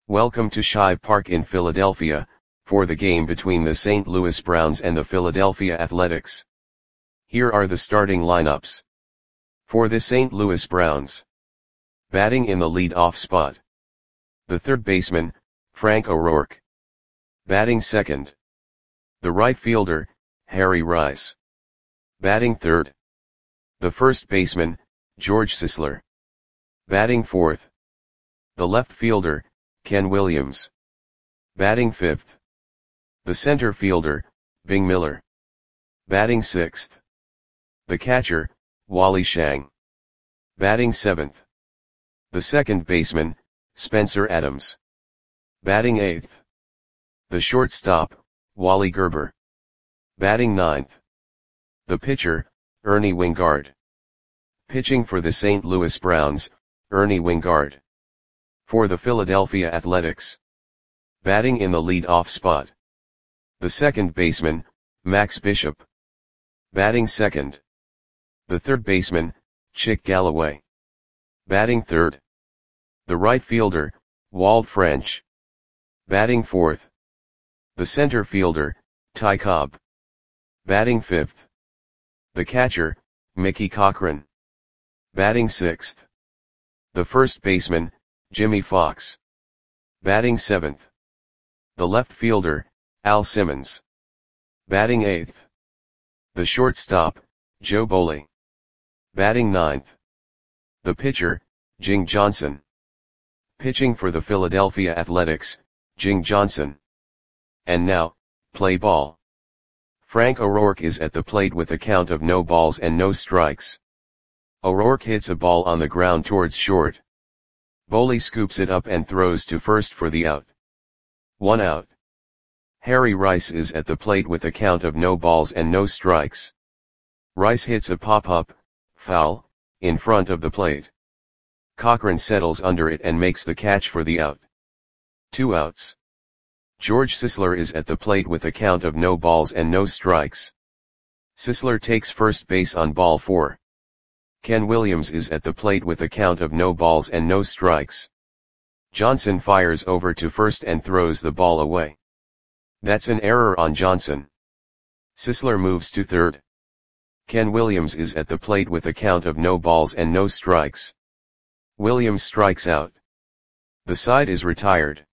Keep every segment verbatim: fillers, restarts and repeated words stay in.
Welcome to Shibe Park in Philadelphia, for the game between the Saint Louis Browns and the Philadelphia Athletics. Here are the starting lineups. For the Saint Louis Browns. Batting in the lead-off spot. The third baseman, Frank O'Rourke. Batting second. The right fielder, Harry Rice. Batting third. The first baseman, George Sisler. Batting fourth. The left fielder, Ken Williams. Batting fifth. The center fielder, Bing Miller. Batting sixth. The catcher, Wally Shang. Batting seventh. The second baseman, Spencer Adams. Batting eighth. The shortstop, Wally Gerber. Batting ninth. The pitcher, Ernie Wingard. Pitching for the Saint Louis Browns, Ernie Wingard. For the Philadelphia Athletics. Batting in the lead-off spot. The second baseman, Max Bishop. Batting second. The third baseman, Chick Galloway. Batting third. The right fielder, Walt French. Batting fourth. The center fielder, Ty Cobb. Batting fifth. The catcher, Mickey Cochran. Batting sixth. The first baseman, Jimmy Fox. Batting seventh. The left fielder, Al Simmons. Batting eighth. The shortstop, Joe Boley. Batting ninth. The pitcher, Jing Johnson. Pitching for the Philadelphia Athletics, Jing Johnson. And now, play ball. Frank O'Rourke is at the plate with a count of no balls and no strikes. O'Rourke hits a ball on the ground towards short. Boley scoops it up and throws to first for the out. One out. Harry Rice is at the plate with a count of no balls and no strikes. Rice hits a pop-up, foul, in front of the plate. Cochran settles under it and makes the catch for the out. Two outs. George Sisler is at the plate with a count of no balls and no strikes. Sisler takes first base on ball four. Ken Williams is at the plate with a count of no balls and no strikes. Johnson fires over to first and throws the ball away. That's an error on Johnson. Sisler moves to third. Ken Williams is at the plate with a count of no balls and no strikes. Williams strikes out. The side is retired.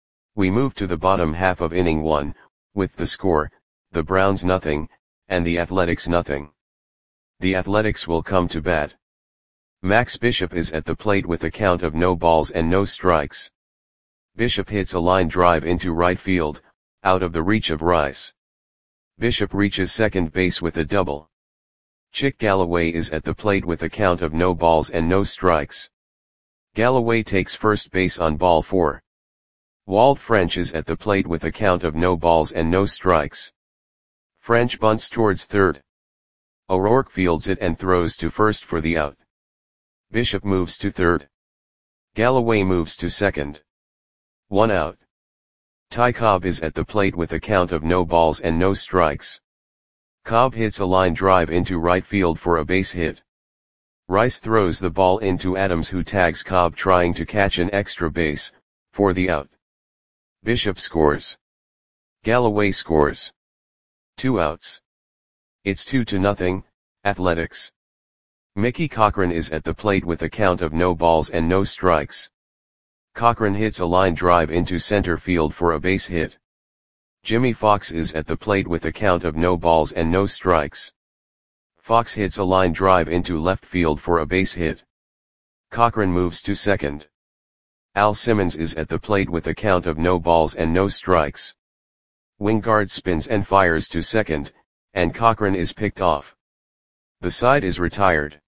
We move to the bottom half of inning one, with the score, the Browns nothing, and the Athletics nothing. The Athletics will come to bat. Max Bishop is at the plate with a count of no balls and no strikes. Bishop hits a line drive into right field, out of the reach of Rice. Bishop reaches second base with a double. Chick Galloway is at the plate with a count of no balls and no strikes. Galloway takes first base on ball four. Walt French is at the plate with a count of no balls and no strikes. French bunts towards third. O'Rourke fields it and throws to first for the out. Bishop moves to third. Galloway moves to second. One out. Ty Cobb is at the plate with a count of no balls and no strikes. Cobb hits a line drive into right field for a base hit. Rice throws the ball into Adams, who tags Cobb trying to catch an extra base, for the out. Bishop scores. Galloway scores. Two outs. It's two to nothing, Athletics. Mickey Cochran is at the plate with a count of no balls and no strikes. Cochran hits a line drive into center field for a base hit. Jimmy Fox is at the plate with a count of no balls and no strikes. Fox hits a line drive into left field for a base hit. Cochran moves to second. Al Simmons is at the plate with a count of no balls and no strikes. Wingard spins and fires to second, and Cochran is picked off. The side is retired.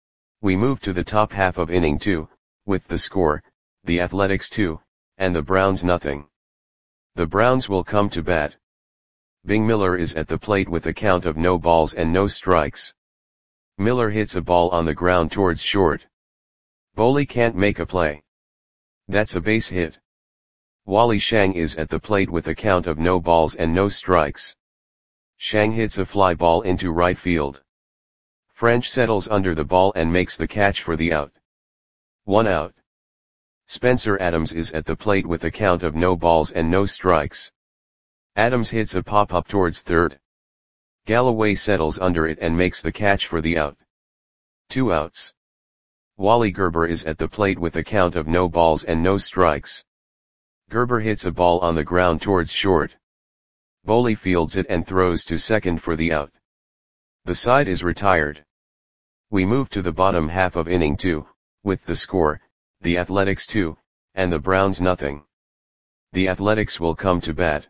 We move to the top half of inning two, with the score, the Athletics two, and the Browns nothing. The Browns will come to bat. Bing Miller is at the plate with a count of no balls and no strikes. Miller hits a ball on the ground towards short. Boley can't make a play. That's a base hit. Wally Shang is at the plate with a count of no balls and no strikes. Shang hits a fly ball into right field. French settles under the ball and makes the catch for the out. One out. Spencer Adams is at the plate with a count of no balls and no strikes. Adams hits a pop-up towards third. Galloway settles under it and makes the catch for the out. Two outs. Wally Gerber is at the plate with a count of no balls and no strikes. Gerber hits a ball on the ground towards short. Boley fields it and throws to second for the out. The side is retired. We move to the bottom half of inning two, with the score, the Athletics two, and the Browns nothing. The Athletics will come to bat.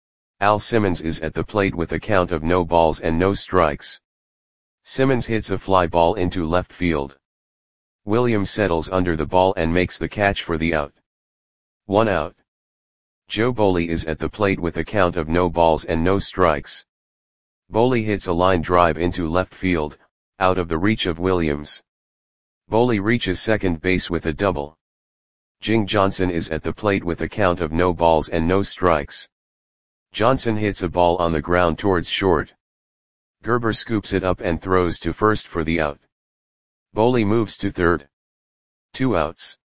Al Simmons is at the plate with a count of no balls and no strikes. Simmons hits a fly ball into left field. Williams settles under the ball and makes the catch for the out. One out. Joe Boley is at the plate with a count of no balls and no strikes. Boley hits a line drive into left field, out of the reach of Williams. Boley reaches second base with a double. Jing Johnson is at the plate with a count of no balls and no strikes. Johnson hits a ball on the ground towards short. Gerber scoops it up and throws to first for the out. Boley moves to third. Two outs.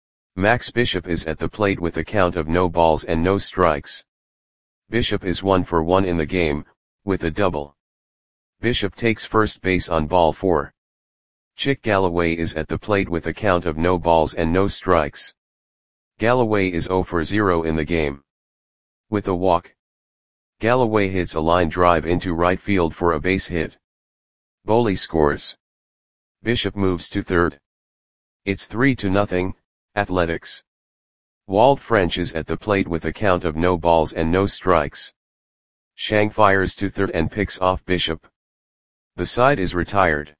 Max Bishop is at the plate with a count of no balls and no strikes. Bishop is one for one in the game, with a double. Bishop takes first base on ball four. Chick Galloway is at the plate with a count of no balls and no strikes. Galloway is zero for zero in the game. With a walk. Galloway hits a line drive into right field for a base hit. Boley scores. Bishop moves to third. It's three to nothing, Athletics. Walt French is at the plate with a count of no balls and no strikes. Shang fires to third and picks off Bishop. The side is retired.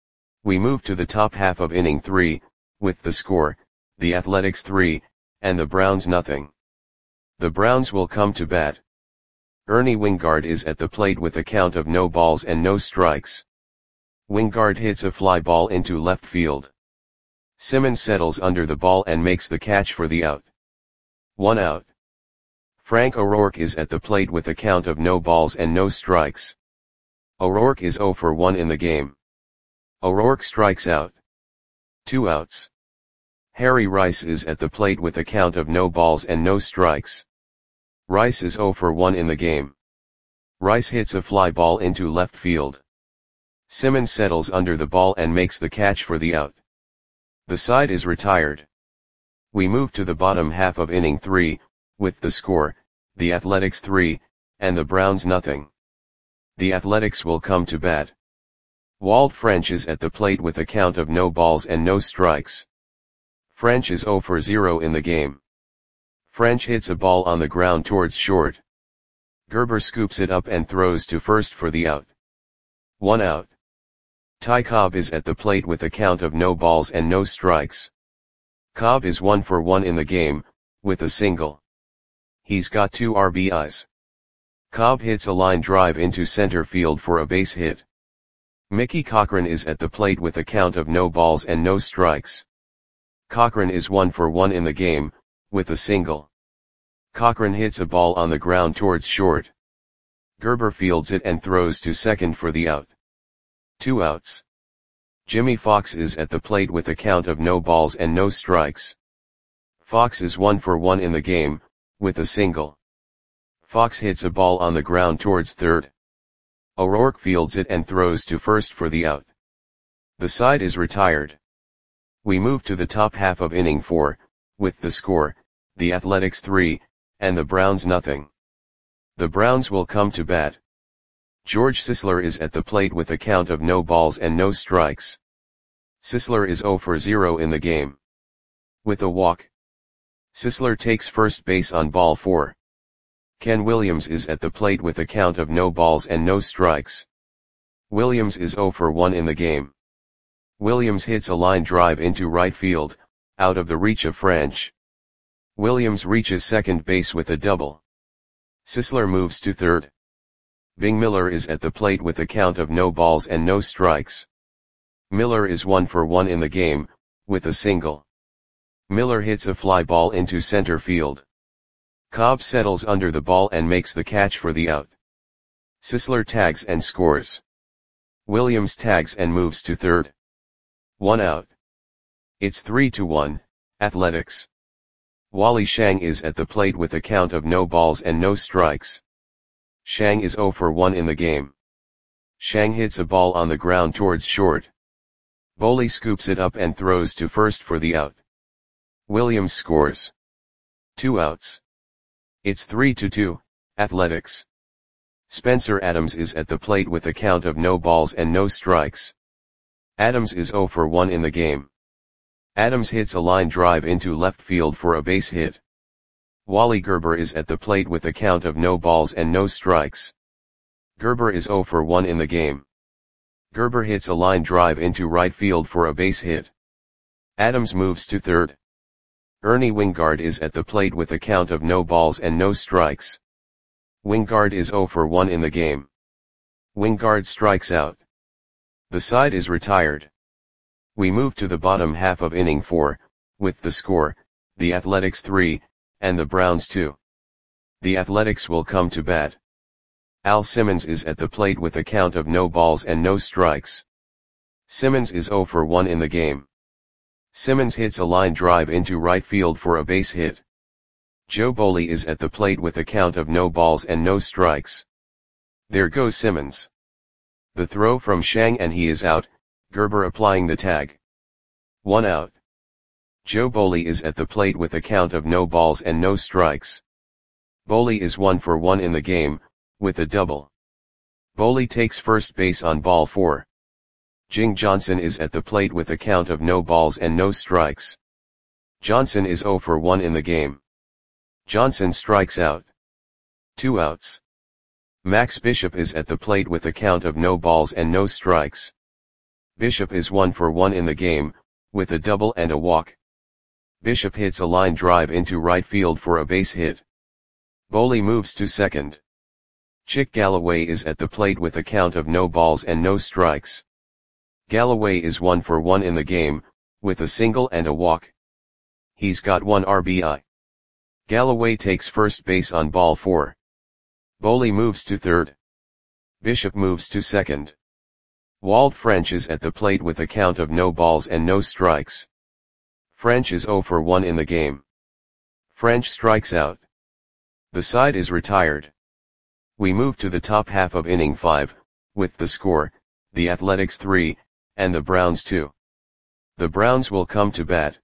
We move to the top half of inning three, with the score, the Athletics three, and the Browns nothing. The Browns will come to bat. Ernie Wingard is at the plate with a count of no balls and no strikes. Wingard hits a fly ball into left field. Simmons settles under the ball and makes the catch for the out. One out. Frank O'Rourke is at the plate with a count of no balls and no strikes. O'Rourke is zero for one in the game. O'Rourke strikes out. Two outs. Harry Rice is at the plate with a count of no balls and no strikes. Rice is zero for one in the game. Rice hits a fly ball into left field. Simmons settles under the ball and makes the catch for the out. The side is retired. We move to the bottom half of inning three, with the score, the Athletics three, and the Browns nothing. The Athletics will come to bat. Walt French is at the plate with a count of no balls and no strikes. French is zero for zero in the game. French hits a ball on the ground towards short. Gerber scoops it up and throws to first for the out. One out. Ty Cobb is at the plate with a count of no balls and no strikes. Cobb is one for one in the game, with a single. He's got two R B Is. Cobb hits a line drive into center field for a base hit. Mickey Cochran is at the plate with a count of no balls and no strikes. Cochran is one for one in the game, with a single. Cochran hits a ball on the ground towards short. Gerber fields it and throws to second for the out. Two outs. Jimmy Fox is at the plate with a count of no balls and no strikes. Fox is one for one in the game, with a single. Fox hits a ball on the ground towards third. O'Rourke fields it and throws to first for the out. The side is retired. We move to the top half of inning four, with the score, the Athletics three, and the Browns nothing. The Browns will come to bat. George Sisler is at the plate with a count of no balls and no strikes. Sisler is zero for zero in the game. With a walk. Sisler takes first base on ball four. Ken Williams is at the plate with a count of no balls and no strikes. Williams is zero for one in the game. Williams hits a line drive into right field, out of the reach of French. Williams reaches second base with a double. Sisler moves to third. Bing Miller is at the plate with a count of no balls and no strikes. Miller is one for one in the game, with a single. Miller hits a fly ball into center field. Cobb settles under the ball and makes the catch for the out. Sisler tags and scores. Williams tags and moves to third. One out. It's three to one, Athletics. Wally Shang is at the plate with a count of no balls and no strikes. Shang is zero for one in the game. Shang hits a ball on the ground towards short. Boley scoops it up and throws to first for the out. Williams scores. Two outs. It's three to two, Athletics. Spencer Adams is at the plate with a count of no balls and no strikes. Adams is zero for one in the game. Adams hits a line drive into left field for a base hit. Wally Gerber is at the plate with a count of no balls and no strikes. Gerber is zero for one in the game. Gerber hits a line drive into right field for a base hit. Adams moves to third. Ernie Wingard is at the plate with a count of no balls and no strikes. Wingard is zero for one in the game. Wingard strikes out. The side is retired. We move to the bottom half of inning four, with the score, the Athletics three, and the Browns two. The Athletics will come to bat. Al Simmons is at the plate with a count of no balls and no strikes. Simmons is zero for one in the game. Simmons hits a line drive into right field for a base hit. Joe Boley is at the plate with a count of no balls and no strikes. There goes Simmons. The throw from Shang and he is out, Gerber applying the tag. One out. Joe Boley is at the plate with a count of no balls and no strikes. Boley is one for one in the game, with a double. Boley takes first base on ball four. Jing Johnson is at the plate with a count of no balls and no strikes. Johnson is zero for one in the game. Johnson strikes out. Two outs. Max Bishop is at the plate with a count of no balls and no strikes. Bishop is one for one in the game, with a double and a walk. Bishop hits a line drive into right field for a base hit. Boley moves to second. Chick Galloway is at the plate with a count of no balls and no strikes. Galloway is one for one in the game, with a single and a walk. He's got one R B I. Galloway takes first base on ball four. Boley moves to third. Bishop moves to second. Walt French is at the plate with a count of no balls and no strikes. French is zero for one in the game. French strikes out. The side is retired. We move to the top half of inning five, with the score, the Athletics three, and the Browns two. The Browns will come to bat.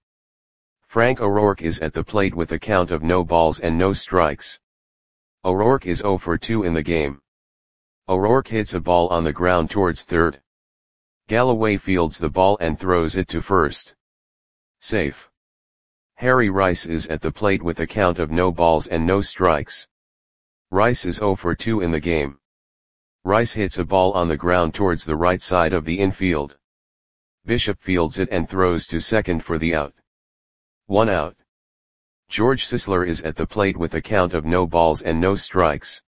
Frank O'Rourke is at the plate with a count of no balls and no strikes. O'Rourke is zero for two in the game. O'Rourke hits a ball on the ground towards third. Galloway fields the ball and throws it to first. Safe. Harry Rice is at the plate with a count of no balls and no strikes. Rice is zero for two in the game. Rice hits a ball on the ground towards the right side of the infield. Bishop fields it and throws to second for the out. One out. George Sisler is at the plate with a count of no balls and no strikes.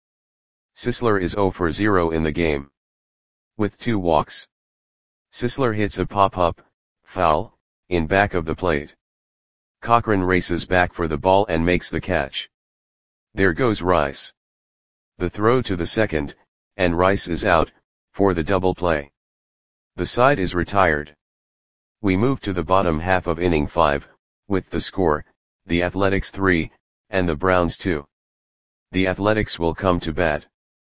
Sisler is zero for zero in the game. With two walks. Sisler hits a pop-up, foul, in back of the plate. Cochran races back for the ball and makes the catch. There goes Rice. The throw to the second, and Rice is out, for the double play. The side is retired. We move to the bottom half of inning five, with the score, the Athletics three, and the Browns two. The Athletics will come to bat.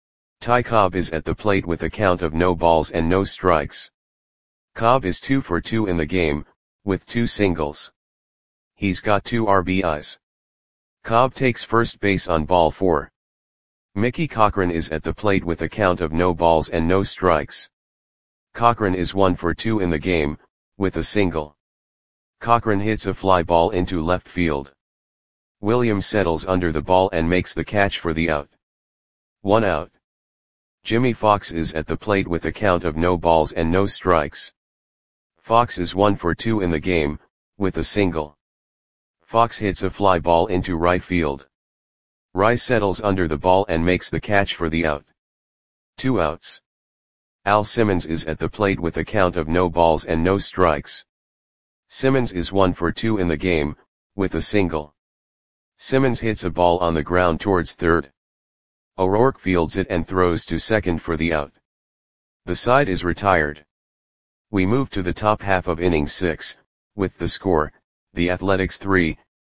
Ty Cobb is at the plate with a count of no balls and no strikes. Cobb is two for two in the game, with two singles. He's got two R B Is. Cobb takes first base on ball four. Mickey Cochran is at the plate with a count of no balls and no strikes. Cochran is one for two in the game, with a single. Cochran hits a fly ball into left field. Williams settles under the ball and makes the catch for the out. One out. Jimmy Fox is at the plate with a count of no balls and no strikes. Fox is one for two in the game, with a single. Fox hits a fly ball into right field. Rice settles under the ball and makes the catch for the out. Two outs. Al Simmons is at the plate with a count of no balls and no strikes. Simmons is one for two in the game, with a single. Simmons hits a ball on the ground towards third. O'Rourke fields it and throws to second for the out. The side is retired. We move to the top half of inning six, with the score, the Athletics three,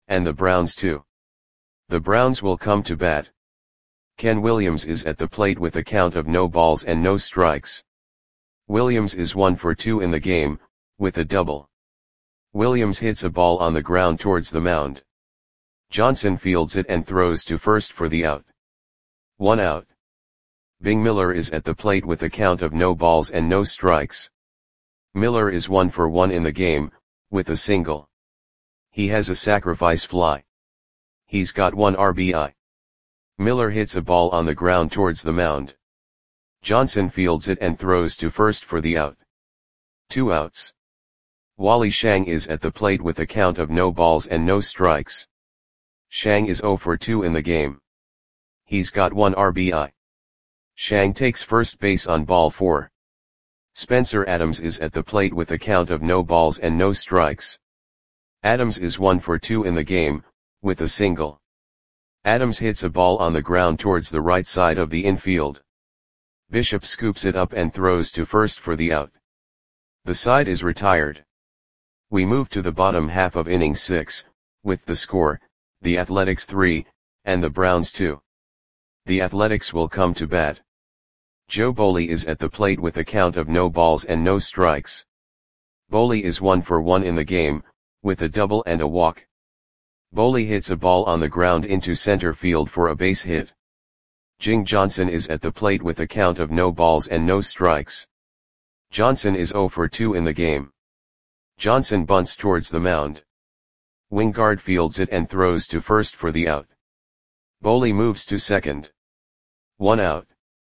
and the Browns two. The Browns will come to bat. Ken Williams is at the plate with a count of no balls and no strikes. Williams is one for two in the game, with a double. Williams hits a ball on the ground towards the mound. Johnson fields it and throws to first for the out. One out. Bing Miller is at the plate with a count of no balls and no strikes. Miller is one for one in the game, with a single. He has a sacrifice fly. He's got one R B I. Miller hits a ball on the ground towards the mound. Johnson fields it and throws to first for the out. Two outs. Wally Shang is at the plate with a count of no balls and no strikes. Shang is zero for two in the game. He's got one R B I. Shang takes first base on ball four. Spencer Adams is at the plate with a count of no balls and no strikes. Adams is one for two in the game, with a single. Adams hits a ball on the ground towards the right side of the infield. Bishop scoops it up and throws to first for the out. The side is retired. We move to the bottom half of inning six, with the score, the Athletics three, and the Browns two. The Athletics will come to bat. Joe Boley is at the plate with a count of no balls and no strikes. Boley is one for one in the game, with a double and a walk. Boley hits a ball on the ground into center field for a base hit. Jing Johnson is at the plate with a count of no balls and no strikes. Johnson is zero for two in the game. Johnson bunts towards the mound. Wingard fields it and throws to first for the out. Boley moves to second. One out.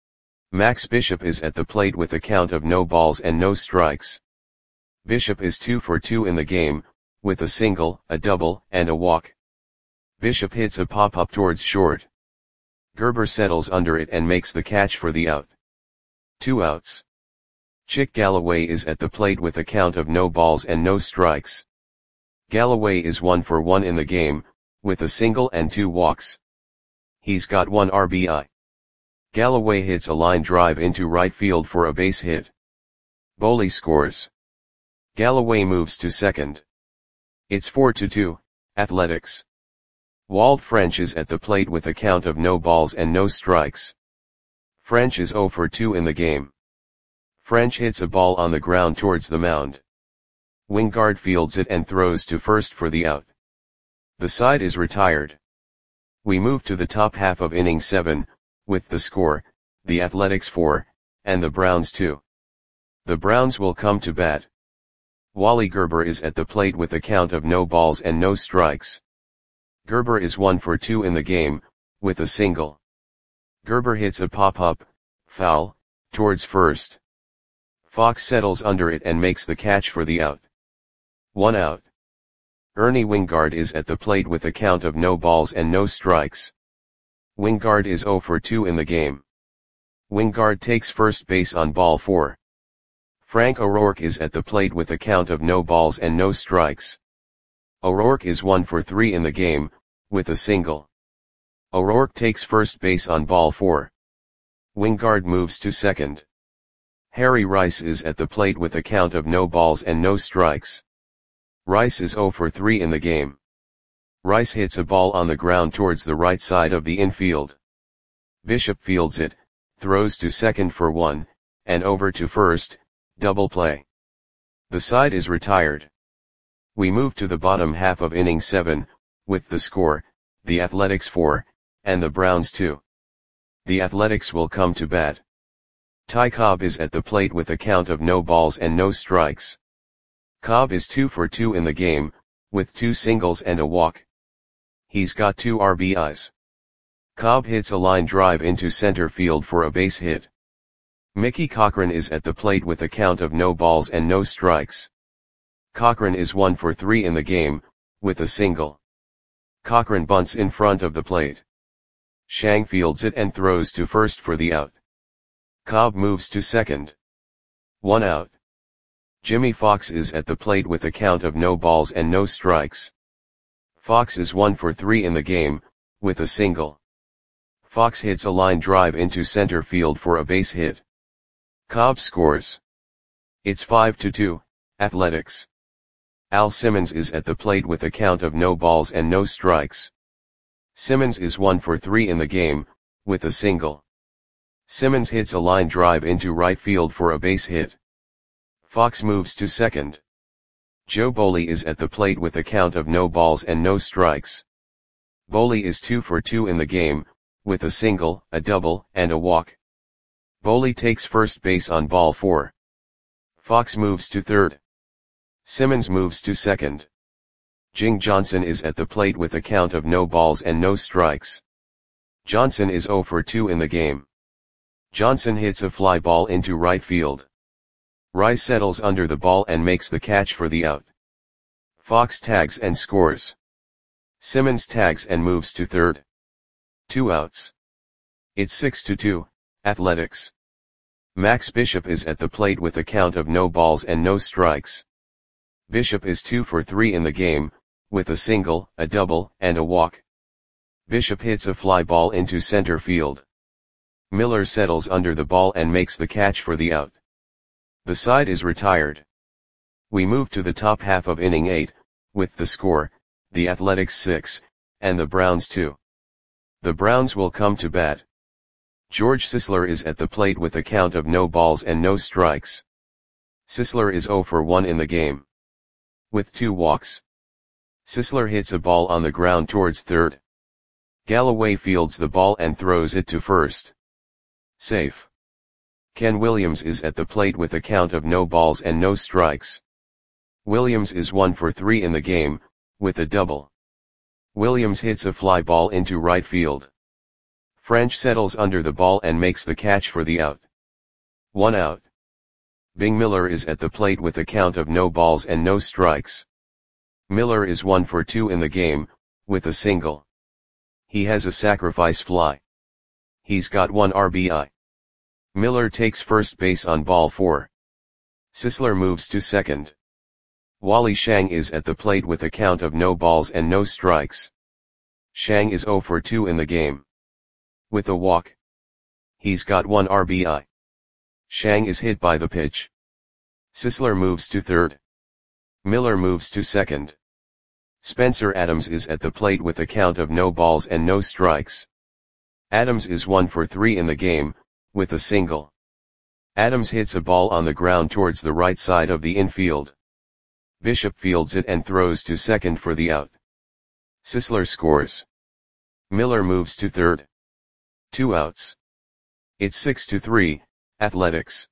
Max Bishop is at the plate with a count of no balls and no strikes. Bishop is two for two in the game, with a single, a double, and a walk. Bishop hits a pop-up towards short. Gerber settles under it and makes the catch for the out. Two outs. Chick Galloway is at the plate with a count of no balls and no strikes. Galloway is one for one in the game, with a single and two walks. He's got one R B I. Galloway hits a line drive into right field for a base hit. Boley scores. Galloway moves to second. It's four to two, Athletics. Walt French is at the plate with a count of no balls and no strikes. French is zero for two in the game. French hits a ball on the ground towards the mound. Wingard fields it and throws to first for the out. The side is retired. We move to the top half of inning seven, with the score, the Athletics four, and the Browns two. The Browns will come to bat. Wally Gerber is at the plate with a count of no balls and no strikes. Gerber is one for two in the game, with a single. Gerber hits a pop-up, foul, towards first. Fox settles under it and makes the catch for the out. One out. Ernie Wingard is at the plate with a count of no balls and no strikes. Wingard is zero for two in the game. Wingard takes first base on ball four. Frank O'Rourke is at the plate with a count of no balls and no strikes. O'Rourke is one for three in the game, with a single. O'Rourke takes first base on ball four. Wingard moves to second. Harry Rice is at the plate with a count of no balls and no strikes. Rice is zero for three in the game. Rice hits a ball on the ground towards the right side of the infield. Bishop fields it, throws to second for one, and over to first, double play. The side is retired. We move to the bottom half of inning seven, with the score, the Athletics four, and the Browns two. The Athletics will come to bat. Ty Cobb is at the plate with a count of no balls and no strikes. Cobb is two for two in the game, with two singles and a walk. He's got two R B Is. Cobb hits a line drive into center field for a base hit. Mickey Cochran is at the plate with a count of no balls and no strikes. Cochran is one for three in the game, with a single. Cochran bunts in front of the plate. Shang fields it and throws to first for the out. Cobb moves to second. One out. Jimmy Fox is at the plate with a count of no balls and no strikes. Fox is one for three in the game, with a single. Fox hits a line drive into center field for a base hit. Cobb scores. It's five to two, Athletics. Al Simmons is at the plate with a count of no balls and no strikes. Simmons is one for three in the game, with a single. Simmons hits a line drive into right field for a base hit. Fox moves to second. Joe Boley is at the plate with a count of no balls and no strikes. Boley is two for two in the game, with a single, a double, and a walk. Boley takes first base on ball four. Fox moves to third. Simmons moves to second. Jing Johnson is at the plate with a count of no balls and no strikes. Johnson is zero for two in the game. Johnson hits a fly ball into right field. Rice settles under the ball and makes the catch for the out. Fox tags and scores. Simmons tags and moves to third. Two outs. It's six to two, Athletics. Max Bishop is at the plate with a count of no balls and no strikes. Bishop is two for three in the game, with a single, a double, and a walk. Bishop hits a fly ball into center field. Miller settles under the ball and makes the catch for the out. The side is retired. We move to the top half of inning eight, with the score, the Athletics six, and the Browns two. The Browns will come to bat. George Sisler is at the plate with a count of no balls and no strikes. Sisler is zero for one in the game, with two walks. Sisler hits a ball on the ground towards third. Galloway fields the ball and throws it to first. Safe. Ken Williams is at the plate with a count of no balls and no strikes. Williams is one for three in the game, with a double. Williams hits a fly ball into right field. French settles under the ball and makes the catch for the out. One out. Bing Miller is at the plate with a count of no balls and no strikes. Miller is one for two in the game, with a single. He has a sacrifice fly. He's got one R B I. Miller takes first base on ball four. Sisler moves to second. Wally Shang is at the plate with a count of no balls and no strikes. Shang is zero for two in the game, with a walk. He's got one R B I. Shang is hit by the pitch. Sisler moves to third. Miller moves to second. Spencer Adams is at the plate with a count of no balls and no strikes. Adams is one for three in the game, with a single. Adams hits a ball on the ground towards the right side of the infield. Bishop fields it and throws to second for the out. Sisler scores. Miller moves to third. Two outs. It's six to three, Athletics.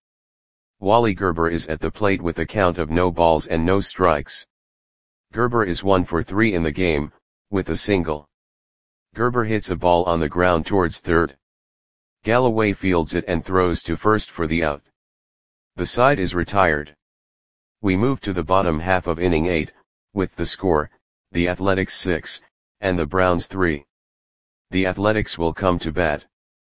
Wally Gerber is at the plate with a count of no balls and no strikes. Gerber is one for three in the game, with a single. Gerber hits a ball on the ground towards third. Galloway fields it and throws to first for the out. The side is retired. We move to the bottom half of inning eight, with the score, the Athletics six, and the Browns three. The Athletics will come to bat.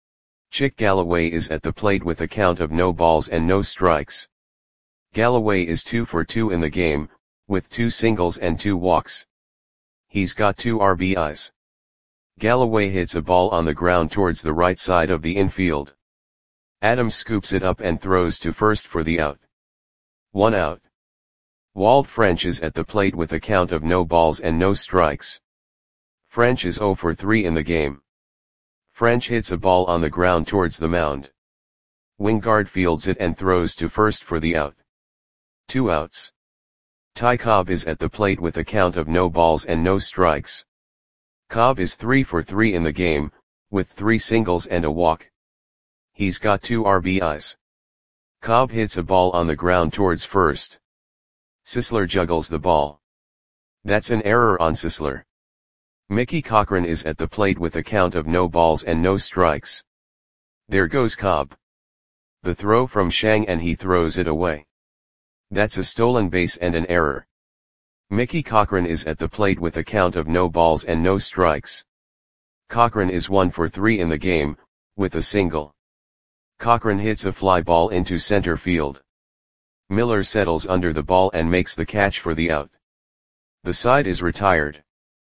Chick Galloway is at the plate with a count of no balls and no strikes. Galloway is two for two in the game, with two singles and two walks. He's got two R B Is. Galloway hits a ball on the ground towards the right side of the infield. Adams scoops it up and throws to first for the out. One out. Walt French is at the plate with a count of no balls and no strikes. French is zero for three in the game. French hits a ball on the ground towards the mound. Wingard fields it and throws to first for the out. Two outs. Ty Cobb is at the plate with a count of no balls and no strikes. Cobb is three for three in the game, with three singles and a walk. He's got two R B Is. Cobb hits a ball on the ground towards first. Sisler juggles the ball. That's an error on Sisler. Mickey Cochran is at the plate with a count of no balls and no strikes. There goes Cobb. The throw from Shang and he throws it away. That's a stolen base and an error. Mickey Cochran is at the plate with a count of no balls and no strikes. Cochran is one for three in the game, with a single. Cochran hits a fly ball into center field. Miller settles under the ball and makes the catch for the out. The side is retired.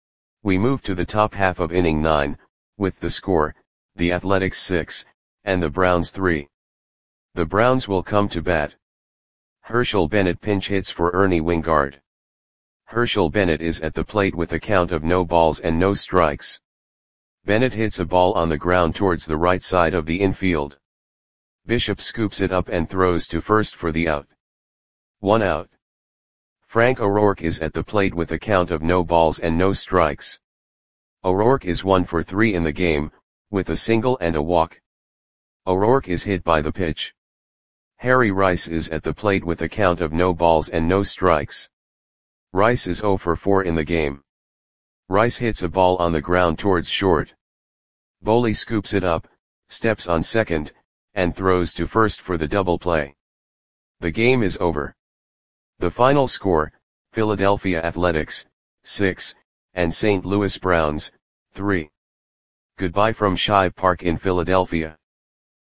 We move to the top half of inning nine, with the score, the Athletics six, and the Browns three. The Browns will come to bat. Herschel Bennett pinch hits for Ernie Wingard. Herschel Bennett is at the plate with a count of no balls and no strikes. Bennett hits a ball on the ground towards the right side of the infield. Bishop scoops it up and throws to first for the out. One out. Frank O'Rourke is at the plate with a count of no balls and no strikes. O'Rourke is one for three in the game, with a single and a walk. O'Rourke is hit by the pitch. Harry Rice is at the plate with a count of no balls and no strikes. Rice is zero for four in the game. Rice hits a ball on the ground towards short. Boley scoops it up, steps on second, and throws to first for the double play. The game is over. The final score, Philadelphia Athletics, six, and Saint Louis Browns, three. Goodbye from Shive Park in Philadelphia.